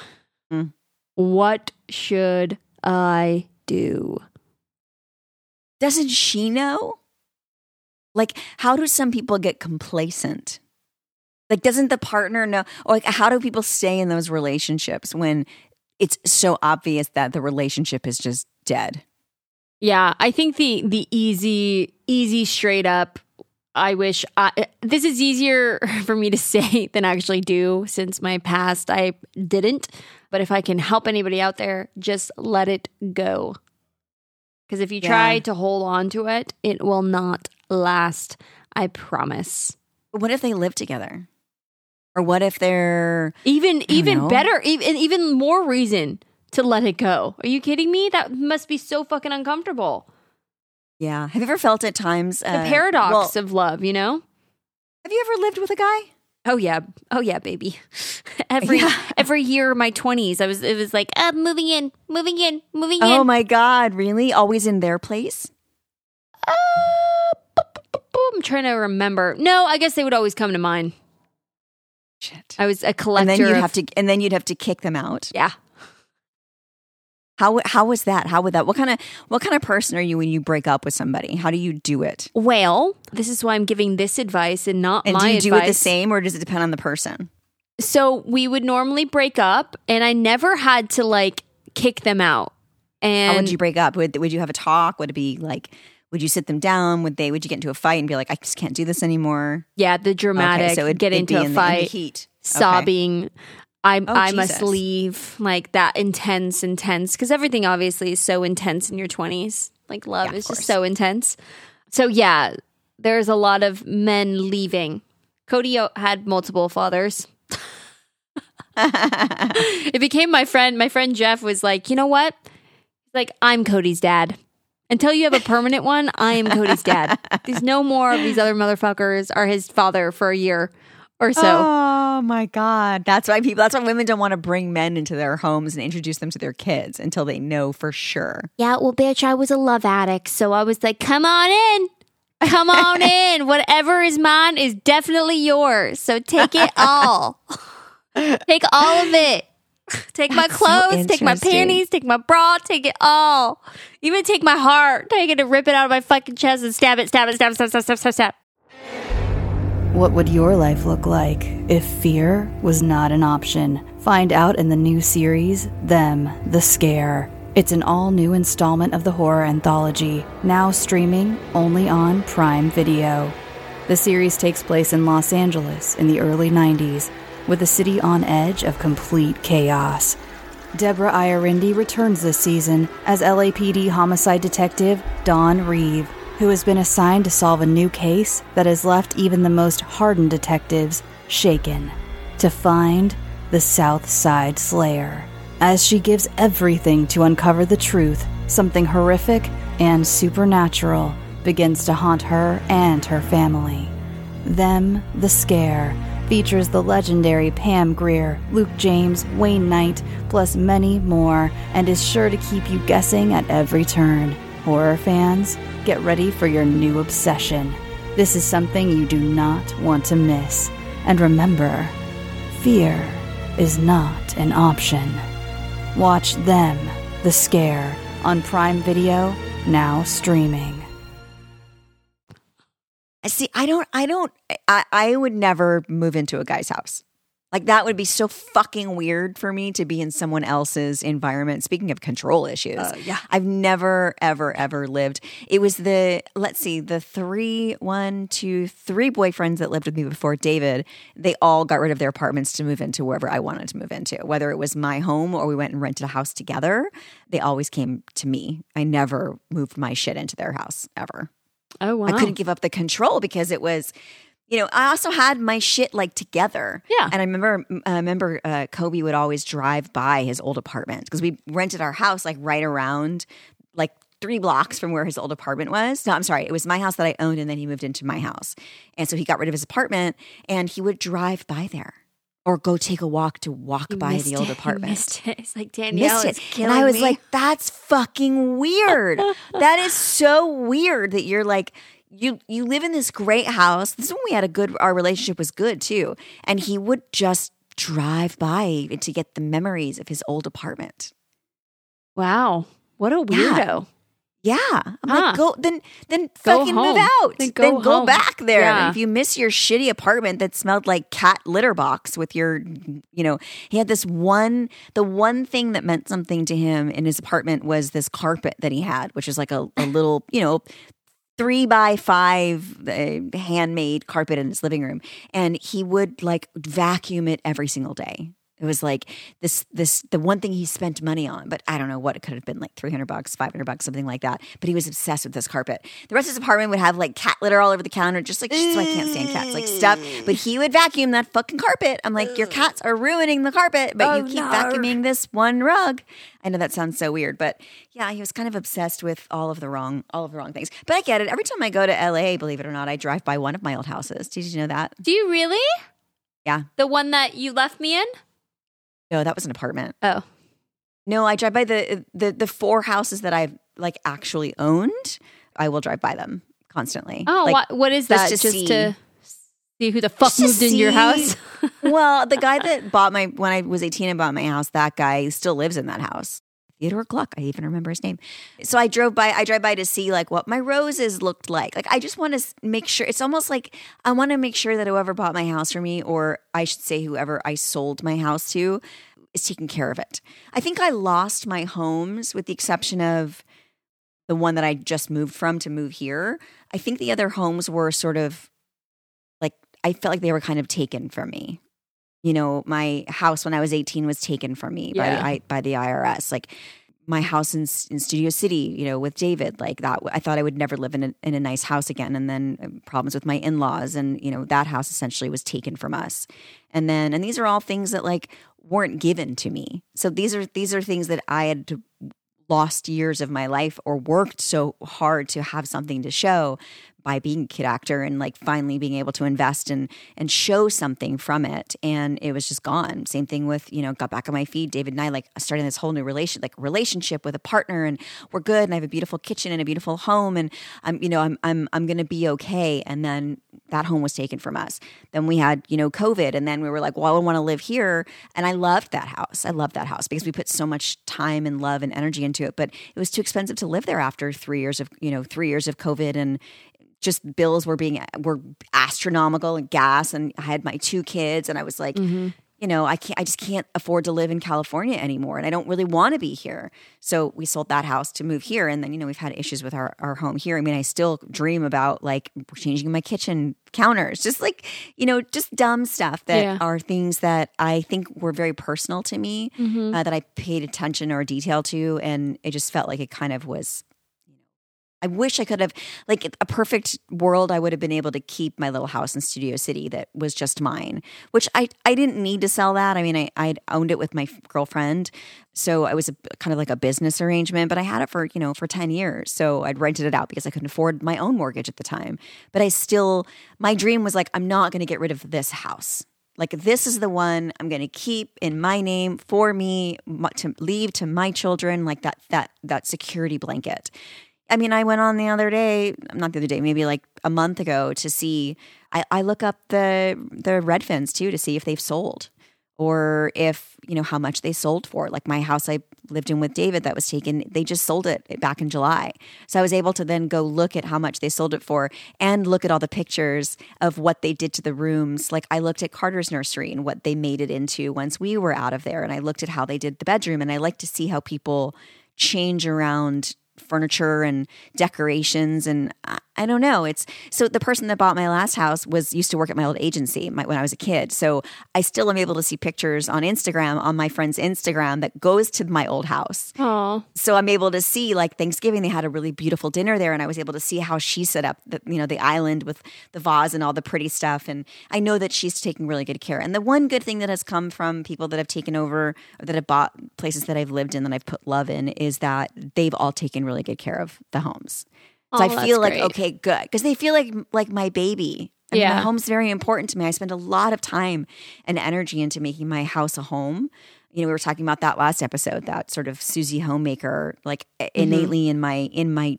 What should I do? Doesn't she know? Like, how do some people get complacent? Like, doesn't the partner know? Or like, how do people stay in those relationships when it's so obvious that the relationship is just dead? Yeah, I think the easy straight up, this is easier for me to say than actually do, since my past I didn't. But if I can help anybody out there, just let it go. Because if you try to hold on to it, it will not last. I promise. What if they live together? Or what if they're even better, even more reason to let it go? Are you kidding me? That must be so fucking uncomfortable. Yeah. Have you ever felt at times the paradox of love? Have you ever lived with a guy? Oh yeah, baby. Every year of my 20s, it was like moving in. Oh my God, really? Always in their place? I'm trying to remember. No, I guess they would always come to mine. Shit. I was a collector. And then you'd have to kick them out. Yeah. How was that? How would that? What kind of person are you when you break up with somebody? How do you do it? Well, this is why I'm giving this advice and not my advice. And do you do it the same, or does it depend on the person? So we would normally break up, and I never had to like kick them out. And how would you break up? Would you have a talk? Would it be like? Would you sit them down? Would you get into a fight and be like, I just can't do this anymore? Yeah, the dramatic. So it'd get into a fight, in the heat, sobbing. Okay. I must leave, like that intense, because everything obviously is so intense in your 20s. Like love is just so intense. So yeah, there's a lot of men leaving. Cody had multiple fathers. It became my friend. My friend Jeff was like, you know what? Like, I'm Cody's dad. Until you have a permanent one, I am Cody's dad. There's no more of these other motherfuckers are his father for a year or so. Oh my God. That's why women don't want to bring men into their homes and introduce them to their kids until they know for sure. Yeah, well, bitch, I was a love addict. So I was like, come on in. Come on in. Whatever is mine is definitely yours. So take it all. Take all of it. Take my clothes, take my panties, take my bra, take it all. Even take my heart. Take it and rip it out of my fucking chest and stab it. What would your life look like if fear was not an option? Find out in the new series, Them, the Scare. It's an all-new installment of the horror anthology, now streaming only on Prime Video. The series takes place in Los Angeles in the early 90s, with the city on edge of complete chaos. Deborah Iorindi returns this season as LAPD homicide detective Dawn Reeve, who has been assigned to solve a new case that has left even the most hardened detectives shaken, to find the South Side Slayer. As she gives everything to uncover the truth, something horrific and supernatural begins to haunt her and her family. Them, the Scare, features the legendary Pam Grier, Luke James, Wayne Knight, plus many more, and is sure to keep you guessing at every turn. Horror fans, get ready for your new obsession. This is something you do not want to miss. And remember, fear is not an option. Watch Them, the Scare, on Prime Video, now streaming. See, I would never move into a guy's house. Like, that would be so fucking weird for me to be in someone else's environment. Speaking of control issues, I've never, ever lived. It was the three boyfriends that lived with me before David. They all got rid of their apartments to move into wherever I wanted to move into, whether it was my home or we went and rented a house together. They always came to me. I never moved my shit into their house, ever. Oh, wow. I couldn't give up the control because it was, I also had my shit like together. Yeah. And I remember Kobe would always drive by his old apartment because we rented our house like right around like 3 blocks from where his old apartment was. No, I'm sorry. It was my house that I owned and then he moved into my house. And so he got rid of his apartment and he would drive by there. Or go take a walk by the old apartment. Missed it. It's like, Danielle is killing me. And I was me. like, that's fucking weird. That is so weird that you're like, you live in this great house. This is when our relationship was good too. And he would just drive by to get the memories of his old apartment. Wow. What a weirdo. Yeah. I'm like, go fucking home. move out. Then go home. back there. Yeah. If you miss your shitty apartment that smelled like cat litter box with your, he had the one thing that meant something to him in his apartment was this carpet that he had, which is like a little, 3x5 handmade carpet in his living room. And he would like vacuum it every single day. It was like the one thing he spent money on, but I don't know what it could have been, like $300, $500, something like that. But he was obsessed with this carpet. The rest of his apartment would have like cat litter all over the counter, just like, so I can't stand cats, like stuff. But he would vacuum that fucking carpet. I'm like, your cats are ruining the carpet, but you keep vacuuming this one rug. I know that sounds so weird, but yeah, he was kind of obsessed with all of the wrong things. But I get it. Every time I go to LA, believe it or not, I drive by one of my old houses. Did you know that? Do you really? Yeah. The one that you left me in? No, that was an apartment. Oh. No, I drive by the 4 houses that I've like actually owned. I will drive by them constantly. Oh, like, what is that? Just to see who the fuck moved into your house? Well, the guy that when I was 18 and bought my house, that guy still lives in that house. Theodore Gluck. I even remember his name. So I drive by to see like what my roses looked like. Like, I just want to make sure. It's almost like I want to make sure that whoever bought my house for me, or I should say whoever I sold my house to, is taking care of it. I think I lost my homes with the exception of the one that I just moved from to move here. I think the other homes were sort of like, I felt like they were kind of taken from me. My house when I was 18 was taken from me by the IRS. Like my house in Studio City, with David, like that. I thought I would never live in a nice house again. And then problems with my in-laws, and that house essentially was taken from us. And these are all things that like weren't given to me. So these are things that I had lost years of my life or worked so hard to have something to show by being a kid actor and like finally being able to invest and show something from it. And it was just gone. Same thing with, got back on my feet. David and I like starting this whole new relationship with a partner, and we're good. And I have a beautiful kitchen and a beautiful home, and I'm going to be okay. And then that home was taken from us. Then we had, COVID, and then we were like, well, I want to live here. And I loved that house. I loved that house because we put so much time and love and energy into it, but it was too expensive to live there after 3 years of COVID, and just bills were astronomical, and gas, and I had my 2 kids, and I was like, I just can't afford to live in California anymore. And I don't really want to be here. So we sold that house to move here. And then, we've had issues with our home here. I mean, I still dream about like changing my kitchen counters, just like, just dumb stuff that are things that I think were very personal to me, that I paid attention or detail to. And it just felt like it kind of was, I wish I could have, like a perfect world, I would have been able to keep my little house in Studio City that was just mine, which I didn't need to sell that. I mean, I'd owned it with my girlfriend. So I was kind of like a business arrangement, but I had it for 10 years. So I'd rented it out because I couldn't afford my own mortgage at the time. But my dream was like, I'm not going to get rid of this house. Like, this is the one I'm going to keep in my name for me to leave to my children, like that security blanket. I mean, I went on maybe like a month ago to see, I look up the Redfins too to see if they've sold or if, how much they sold for. Like my house I lived in with David that was taken, they just sold it back in July. So I was able to then go look at how much they sold it for and look at all the pictures of what they did to the rooms. Like I looked at Carter's nursery and what they made it into once we were out of there. And I looked at how they did the bedroom, and I like to see how people change around furniture and decorations. And I don't know. So the person that bought my last house used to work at my old agency when I was a kid. So I still am able to see pictures on Instagram, on my friend's Instagram, that goes to my old house. Aww. So I'm able to see, like Thanksgiving, they had a really beautiful dinner there, and I was able to see how she set up the island with the vase and all the pretty stuff. And I know that she's taking really good care. And the one good thing that has come from people that have taken over or that have bought places that I've lived in that I've put love in is that they've all taken really good care of the homes. So I feel like, okay, good. Because they feel like my baby. I mean, my home's very important to me. I spend a lot of time and energy into making my house a home. We were talking about that last episode, that sort of Susie homemaker, like innately in my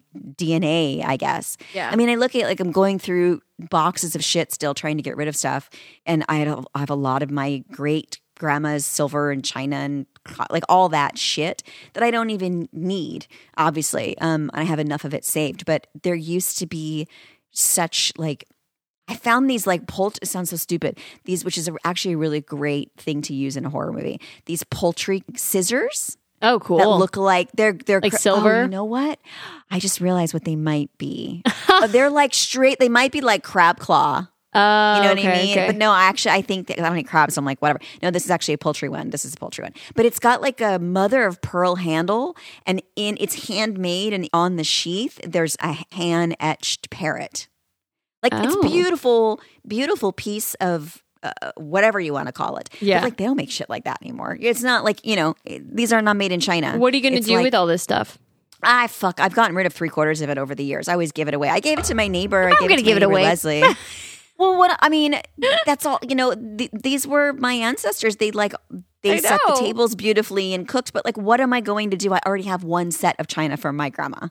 DNA, I guess. Yeah. I mean, I look at like I'm going through boxes of shit still trying to get rid of stuff. And I have a lot of my great grandma's silver and china and like all that shit that I don't even need, obviously. I have enough of it saved, but there used to be such like, I found these like it sounds so stupid, which is actually a really great thing to use in a horror movie. These poultry scissors. Oh, cool. That look like they're like silver. Oh, you know what? I just realized what they might be. They're like straight. They might be like crab claw. You know what I mean? Okay. But no, actually, I think that I don't eat crabs. So I'm like, whatever. No, this is actually a poultry one. But it's got like a mother of pearl handle, and it's handmade, and on the sheath, there's a hand etched parrot. Like it's beautiful, beautiful piece of whatever you want to call it. Yeah. But like they don't make shit like that anymore. It's not like, these are not made in China. What are you going to do with all this stuff? I've gotten rid of 3/4 of it over the years. I always give it away. I gave it to my neighbor. I'm going to give it away, Leslie. Well, that's all, these were my ancestors. They set the tables beautifully and cooked, but like, what am I going to do? I already have one set of china from my grandma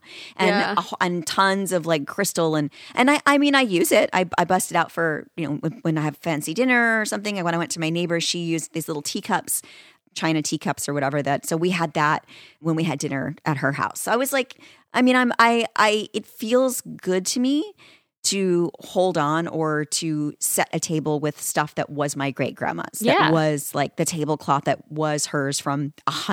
and tons of like crystal and I use it. I bust it out for, when I have fancy dinner or something. When I went to my neighbor, she used these little teacups, china teacups or whatever so we had that when we had dinner at her house. So I was like, it feels good to me to hold on or to set a table with stuff that was my great grandma's. That was like the tablecloth that was hers from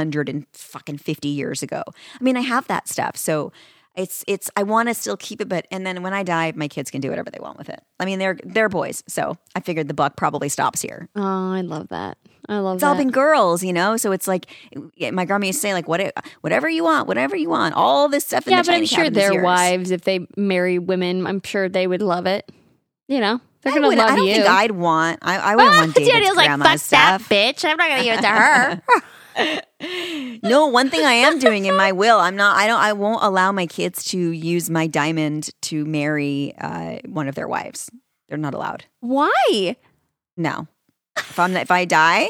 150 years ago. I mean, I have that stuff. So I want to still keep it, and then when I die, my kids can do whatever they want with it. I mean, they're boys. So I figured the buck probably stops here. Oh, I love that. It's all been girls, so it's like my grandma used to say, like, whatever you want, all this stuff. Yeah, in the but I'm sure their wives, if they marry women, I'm sure they would love it. They're gonna love you. I don't think I'd want. I wouldn't want David's grandma's fuck stuff. That bitch. I'm not gonna give it to her. No, one thing I am doing in my will, I won't allow my kids to use my diamond to marry one of their wives. They're not allowed. Why? No. If I die,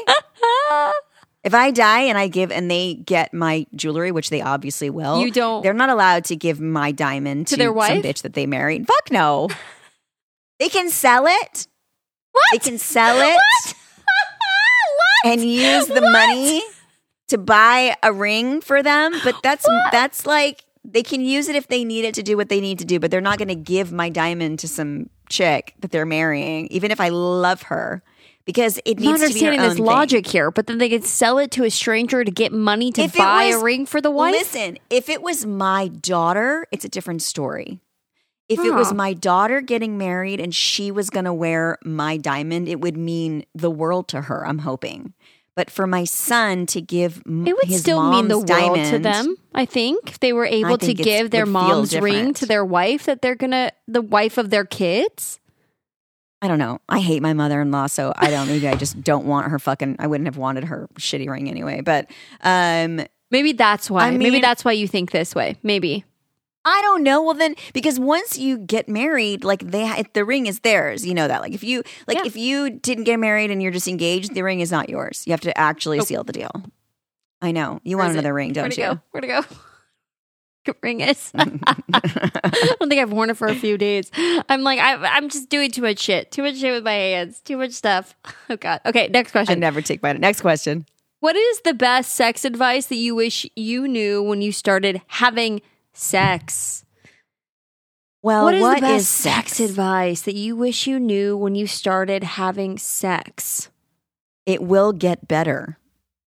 and they get my jewelry, which they obviously will, they're not allowed to give my diamond to their wife? Some bitch that they married. Fuck no. They can sell it. What? They can sell it. What? And use the money to buy a ring for them. But that's like, they can use it if they need it to do what they need to do, but they're not going to give my diamond to some chick that they're marrying, even if I love her. because it I'm not needs to be her understanding own this thing. logic here, but then they could sell it to a stranger to get money to If it buy was- a ring for the wife. Listen, if it was my daughter, it's a different story. If it was Huh. my daughter getting married and she was going to wear my diamond, it would mean the world to her, I'm hoping. But for my son to give It would his still mean the mom's world diamond, to them. I think if they were able to think it's- give their would feel mom's ring different. to their wife, that they're gonna the wife of their kids. I don't know. I hate my mother-in-law, so I don't. Maybe I just don't want her fucking. I wouldn't have wanted her shitty ring anyway. But Maybe that's why. I Maybe mean- that's why you think this way. Maybe. I don't know. Well, then, because once you get married, like the ring is theirs. You know that. Like if you if you didn't get married and you're just engaged, the ring is not yours. You have to actually seal the deal. I know. You want another ring, don't you? Where'd it go? What ring is? I don't think I've worn it for a few days. I'm like, I'm just doing too much shit. Too much shit with my hands. Too much stuff. Oh God. Okay, next I question. never take my next question. What is the best sex advice that you wish you knew when you started having sex? Well, What is what the best is sex advice that you wish you knew when you started having sex? It will get better,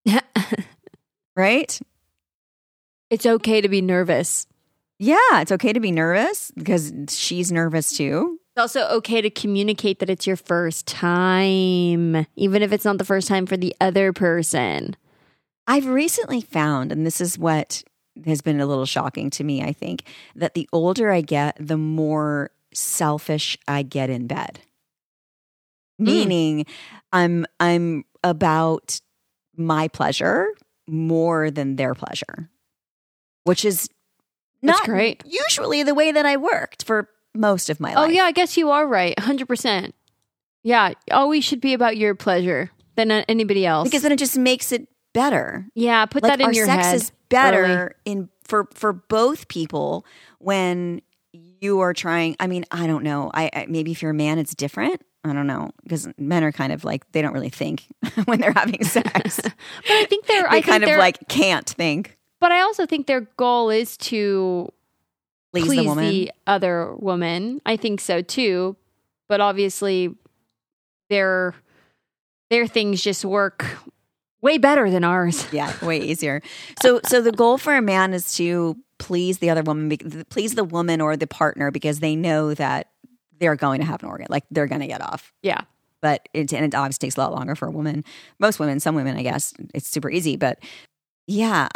right? It's okay to be nervous. Yeah, it's okay to be nervous because she's nervous too. It's also okay to communicate that it's your first time, even if it's not the first time for the other person. I've recently found, and this is what has been a little shocking to me, I think, that the older I get, the more selfish I get in bed. Meaning I'm about my pleasure more than their pleasure, which is That's not great. usually the way that I worked for most of my life. Oh, yeah, I guess you are right. 100%. Yeah, always should be about your pleasure than anybody else. Because then it just makes it better. yeah, put Like that in our your sex head. is better early. in for both people when you are trying. I mean, I don't know. I maybe if you're a man, it's different. I don't know because men are kind of like they don't really think when they're having sex. But I think they're. They I think kind of they're, like can't think. But I also think their goal is to Please please the woman. other woman. I think so too. But obviously, their things just work way better than ours. Yeah, way easier. So the goal for a man is to please the other woman, please the woman or the partner because they know that they're going to have an organ, like they're going to get off. Yeah. But it obviously takes a lot longer for a woman. Most women, some women, I guess, it's super easy. But yeah,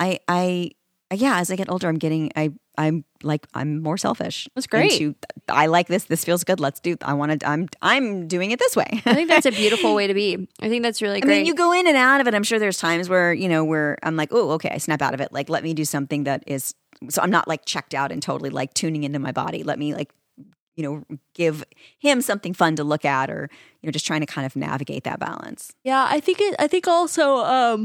as I get older, I'm more selfish. That's great. I like this. This feels good. Let's do. I'm doing it this way. I think that's a beautiful way to be. I think that's really I great. mean, you go in and out of it. I'm sure there's times where where I'm like, oh, okay, I snap out of it. Like, let me do something that is so I'm not like checked out and totally like tuning into my body. Let me like give him something fun to look at, or just trying to kind of navigate that balance. yeah, I think also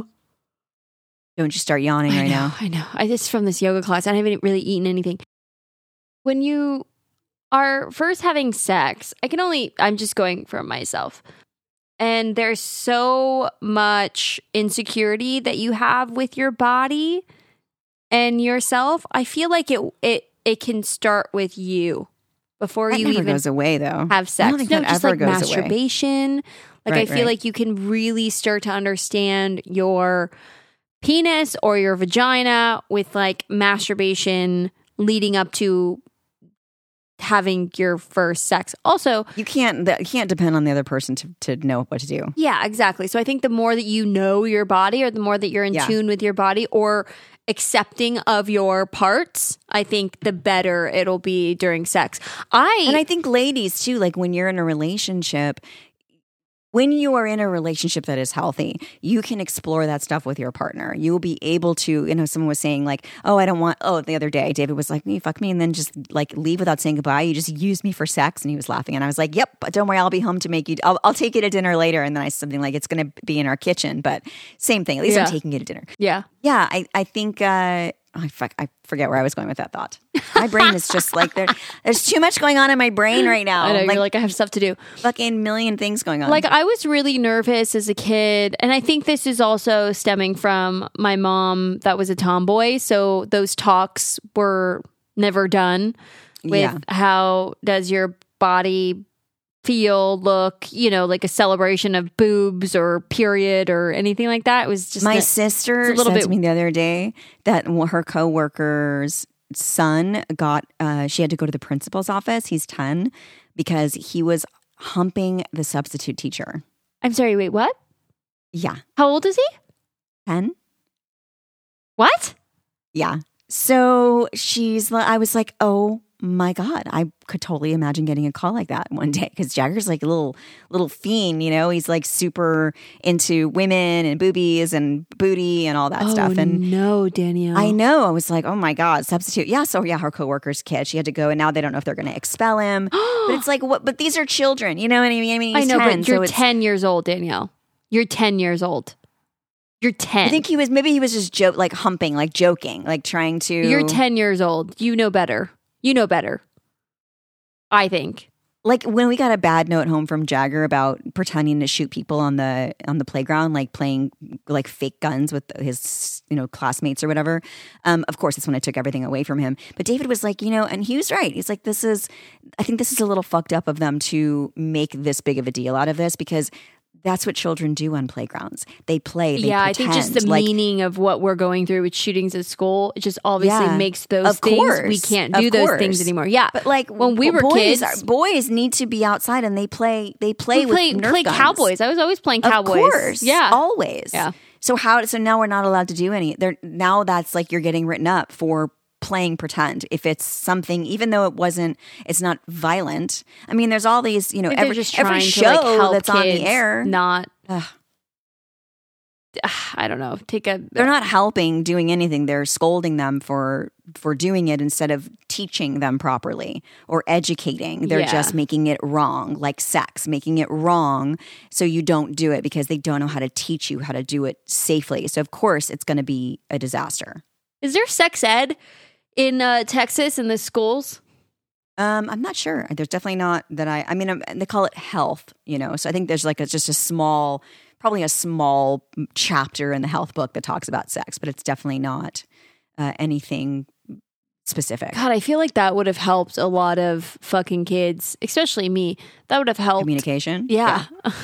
Don't you start yawning right now. I know. I just from this yoga class, I haven't really eaten anything. When you are first having sex, I'm just going for myself. And there's so much insecurity that you have with your body and yourself. I feel like it can start with you before That you never even goes away though. have sex. I don't think that just ever like goes away. masturbation. Like I Right, feel right. like you can really start to understand your penis or your vagina with like masturbation leading up to having your first sex. Also, You can't depend on the other person to know what to do. yeah, exactly. So I think the more that you know your body or the more that you're in Yeah. tune with your body or accepting of your parts, I think the better it'll be during sex. And I think ladies too, like when you're in a relationship, when you are in a relationship that is healthy, you can explore that stuff with your partner. You will be able to, someone was saying like, the other day, David was like, you fuck me and then just like leave without saying goodbye. You just use me for sex. And he was laughing. And I was like, yep, but don't worry, I'll be home to make you, I'll take you to dinner later. And then I said something like, it's going to be in our kitchen, but same thing. At least Yeah. I'm taking you to dinner. yeah. Yeah, I think I forget where I was going with that thought. My brain is just like there's too much going on in my brain right now. I know, you're like, I have stuff to do. fucking million things going on. Like I was really nervous as a kid, and I think this is also stemming from my mom that was a tomboy, so those talks were never done with Yeah. how does your body feel, look, like a celebration of boobs or period or anything like that. It was just my sister said to me the other day that her coworker's son she had to go to the principal's office. He's 10 because he was humping the substitute teacher. I'm sorry, wait, what? Yeah. How old is he? 10. What? Yeah. So I was like, oh my God, I could totally imagine getting a call like that one day because Jagger's like a little fiend, he's like super into women and boobies and booty and all that stuff. And no, Danielle. I know. I was like, oh my God, substitute. Yeah. So yeah, her coworker's kid, she had to go and now they don't know if they're going to expel him. But it's like, what? But these are children, you know what I mean? I know, 10, but you're 10 years old, Danielle. You're 10 years old. You're 10. I think he was just like humping, like joking, like trying to. You're 10 years old. You know better. You know better. I think. Like when we got a bad note home from Jagger about pretending to shoot people on the playground, like playing like fake guns with his classmates or whatever. Of course, that's when I took everything away from him. But David was like, and he was right. He's like, I think this is a little fucked up of them to make this big of a deal out of this because that's what children do on playgrounds. They play. They pretend. I think just the meaning of what we're going through with shootings at school, it just obviously makes those things. We can't do those things anymore. Yeah, but like when we were kids, boys need to be outside and they play with Nerf guns. Cowboys. I was always playing Cowboys. Of course, yeah, always. Yeah. So now we're not allowed to do any. Now that's like you're getting written up for playing pretend if it's something, even though it's not violent. I mean, there's all these, every show that's on the air. Not, I don't know. They're not helping doing anything. They're scolding them for doing it instead of teaching them properly or educating. They're just making it wrong, like sex, making it wrong so you don't do it because they don't know how to teach you how to do it safely. So of course it's going to be a disaster. Is there sex ed in Texas in the schools? I'm not sure. There's definitely not that I mean, they call it health, so I think there's like just a small chapter in the health book that talks about sex, but it's definitely not anything specific. God, I feel like that would have helped a lot of fucking kids, especially me. That would have helped. Communication? Yeah.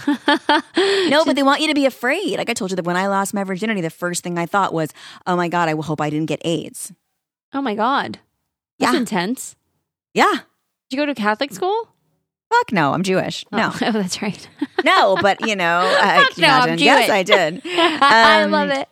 No, but they want you to be afraid. Like I told you that when I lost my virginity, the first thing I thought was, oh my God, I hope I didn't get AIDS. Oh my God. That's intense. Yeah. Did you go to Catholic school? Fuck no, I'm Jewish. No. Oh, that's right. No, but Fuck no, I'm Jewish. Yes, I did. I love it.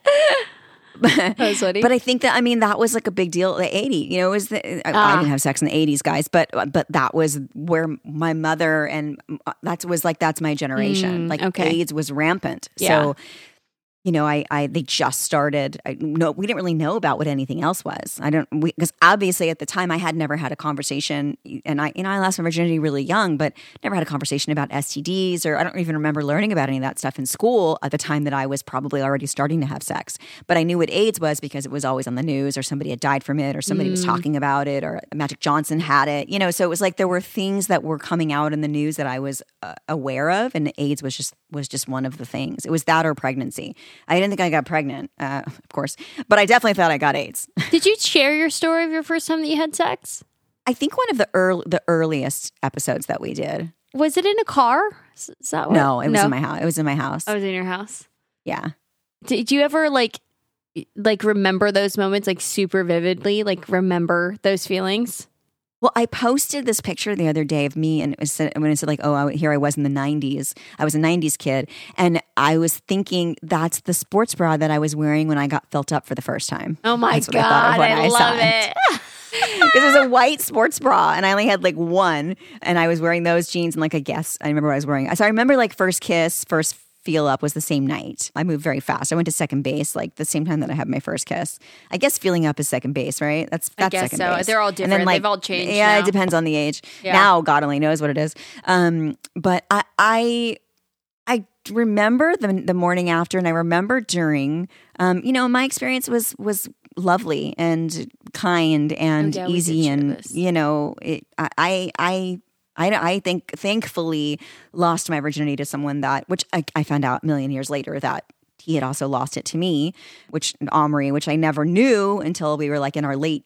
That was funny. But I think that was like a big deal. The 80s, I didn't have sex in the 80s, guys, but that was where my mother and that's my generation. AIDS was rampant. Yeah. So they just started. We didn't really know about what anything else was. Because obviously at the time I had never had a conversation, and I lost my virginity really young, but never had a conversation about STDs, or I don't even remember learning about any of that stuff in school at the time that I was probably already starting to have sex. But I knew what AIDS was because it was always on the news, or somebody had died from it, or somebody was talking about it, or Magic Johnson had it. So it was like there were things that were coming out in the news that I was aware of, and AIDS was just one of the things. It was that or pregnancy. I didn't think I got pregnant, of course, but I definitely thought I got AIDS. Did you share your story of your first time that you had sex? I think one of the earliest episodes that we did. Was it in a car? Is that what? No, it was in my house. It was in my house. I was in your house. Yeah. Did you ever like remember those moments like super vividly? Like remember those feelings? Well, I posted this picture the other day of me, and when I said like, oh, here I was in the 90s. I was a 90s kid, and I was thinking that's the sports bra that I was wearing when I got felt up for the first time. Oh my God, I love it. Because it was a white sports bra, and I only had like one, and I was wearing those jeans and like I remember what I was wearing. So I remember like first kiss, first feel up was the same night. I moved very fast. I went to second base like the same time that I had my first kiss. I guess feeling up is second base, right? That's I guess second so. base. They're all different. And then, they've all changed. Yeah, now. It depends on the age. Yeah. Now, God only knows what it is. But I remember the morning after, and I remember during. My experience was lovely and kind and easy, and I think thankfully lost my virginity to someone which I found out a million years later that he had also lost it to me, Omri, which I never knew until we were like in our late,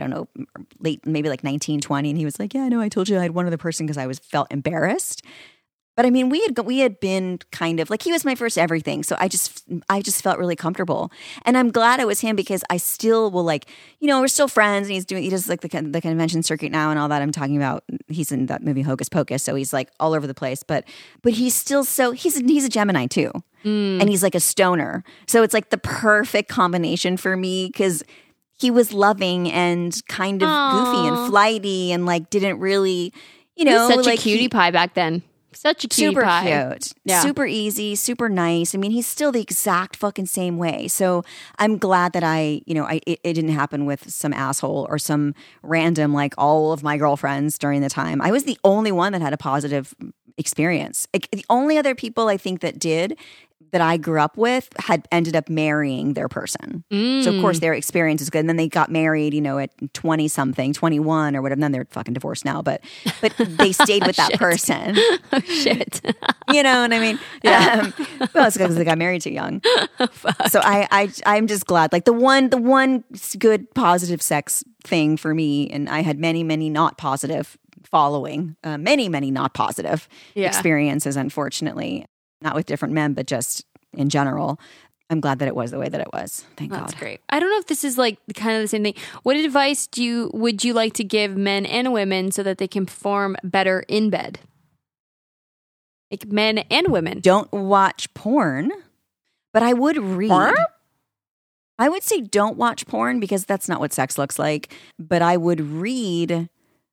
maybe like 19, 20. And he was like, yeah, no, I told you I had one other person because I felt embarrassed. But I mean, we had been kind of like, he was my first everything. So I just felt really comfortable. And I'm glad it was him because I still will like, we're still friends, and he does like the convention circuit now and all that I'm talking about. He's in that movie Hocus Pocus. So he's like all over the place, but he's still he's a Gemini too. And he's like a stoner. So it's like the perfect combination for me because he was loving and kind of goofy and flighty and like didn't really, He was such a cutie pie back then. Such a cutie super pie. Cute, super easy, super nice. I mean, he's still the exact fucking same way. So I'm glad that it didn't happen with some asshole or some random like all of my girlfriends during the time. I was the only one that had a positive experience. Like, the only other people I think that I grew up with had ended up marrying their person. So of course their experience is good. And then they got married, at 20 something, 21 or whatever. And then they're fucking divorced now, but they stayed with that person. Oh shit. You know what I mean? Yeah. Well, it's because they got married too young. So I'm just glad. Like the one good positive sex thing for me, and I had many, many not positive following, many, many not positive experiences, unfortunately. Not with different men, but just in general. I'm glad that it was the way that it was. Thank God. That's great. I don't know if this is like kind of the same thing. What advice would you like to give men and women so that they can perform better in bed? Like men and women. Don't watch porn, but I would read. Porn? I would say don't watch porn because that's not what sex looks like. But I would read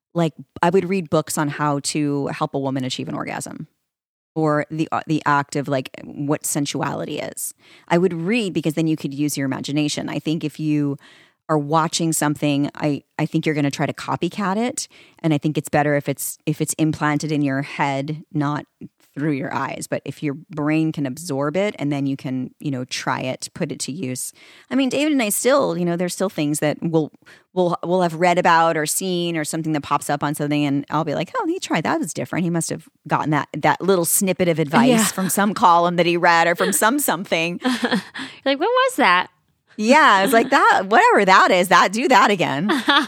books on how to help a woman achieve an orgasm. Or the act of like what sensuality is. I would read because then you could use your imagination. I think if you are watching something, I think you're going to try to copycat it, and I think it's better if it's implanted in your head, not through your eyes. But if your brain can absorb it and then you can try it, put it to use. I mean, David and I still there's still things that we'll have read about or seen or something that pops up on something, and I'll be like, oh, he tried that. Was different. He must have gotten that little snippet of advice from some column that he read or from something. You're like, what was that? Yeah, it's like that. Whatever that is, do that again.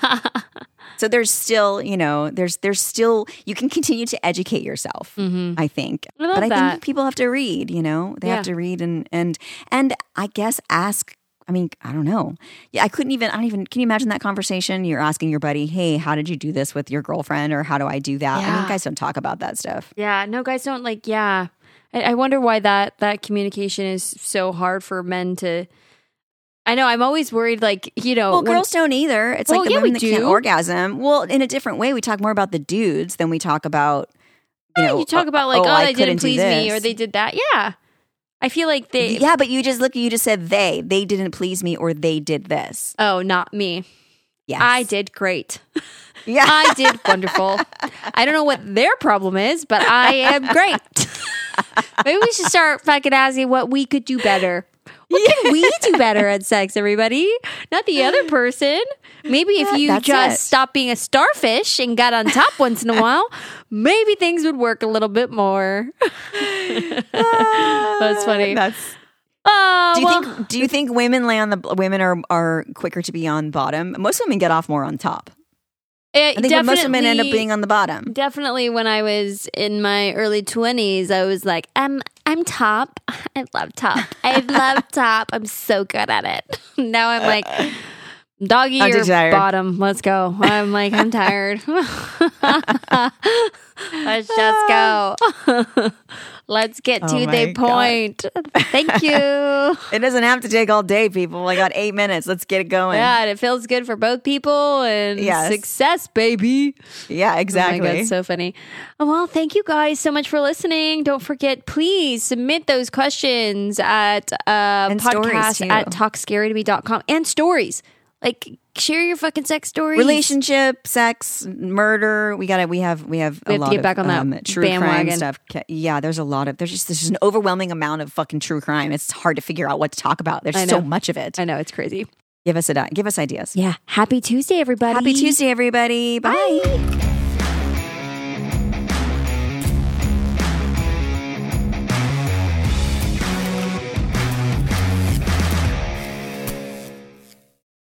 So there's still, there's still, you can continue to educate yourself, I think. I think people have to read, they have to read and I guess ask. I mean, I don't know. Yeah, can you imagine that conversation? You're asking your buddy, hey, how did you do this with your girlfriend? Or how do I do that? Yeah. I mean, guys don't talk about that stuff. Yeah, no, guys don't like, I wonder why that communication is so hard for men to. I know. I'm always worried, like, Well, girls don't either. It's like the women that can't orgasm. Well, in a different way, we talk more about the dudes than we talk about, you talk about like, they didn't please me or they did that. Yeah. I feel like they. Yeah, but you just said they didn't please me or they did this. Oh, not me. Yes. I did great. Yeah. I did wonderful. I don't know what their problem is, but I am great. Maybe we should start fucking asking what we could do better. What can we do better at sex, everybody? Not the other person. Maybe if you stopped being a starfish and got on top once in a while, maybe things would work a little bit more. That's funny. Do you think women are quicker to be on bottom? Most women get off more on top. I think most women end up being on the bottom. Definitely when I was in my early 20s, I was like, I'm top. I love top. I love top. I'm so good at it. Now I'm like, doggy or bottom. Let's go. I'm like, I'm tired. Let's just go. Let's get to the point. Thank you. It doesn't have to take all day, people. I got 8 minutes. Let's get it going. Yeah, and it feels good for both people and success, baby. Yeah, exactly. Oh my God, so funny. Oh, well, thank you guys so much for listening. Don't forget, please submit those questions at podcast@talkscarytome.com and stories. Like, share your fucking sex stories. Relationship, sex, murder. We have a lot to get back on that true bandwagon. crime stuff. Yeah, there's just an overwhelming amount of fucking true crime. It's hard to figure out what to talk about. There's so much of it. I know, it's crazy. Give us ideas. Yeah. Happy Tuesday, everybody. Happy Tuesday, everybody. Bye.